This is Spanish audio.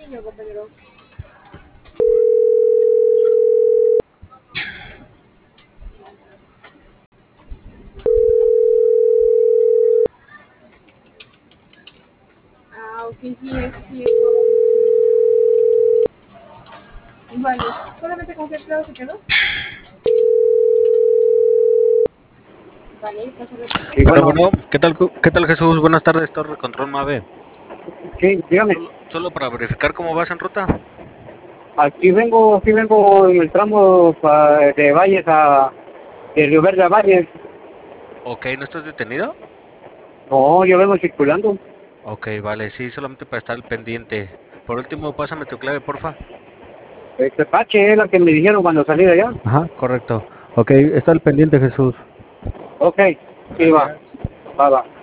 señor compañero. Ah, ok, sí, eso sí. Vale, ¿solamente con qué empleado se quedó? Vale, pásale. Sí, Bueno, bueno, bueno, ¿qué tal Jesús? Buenas tardes, Torre Control Mave. sí, dígame. Solo para verificar cómo vas en ruta. Aquí vengo en el tramo de Valles de Río Verde a Valles. Ok, ¿no estás detenido? No, yo vengo circulando. Ok, vale, sí, solamente para estar al pendiente. Por último, pásame tu clave, porfa. Este Pache es la que me dijeron cuando salí de allá. Ajá, correcto. Ok, está al pendiente, Jesús. Ok, sí va, Gracias. va.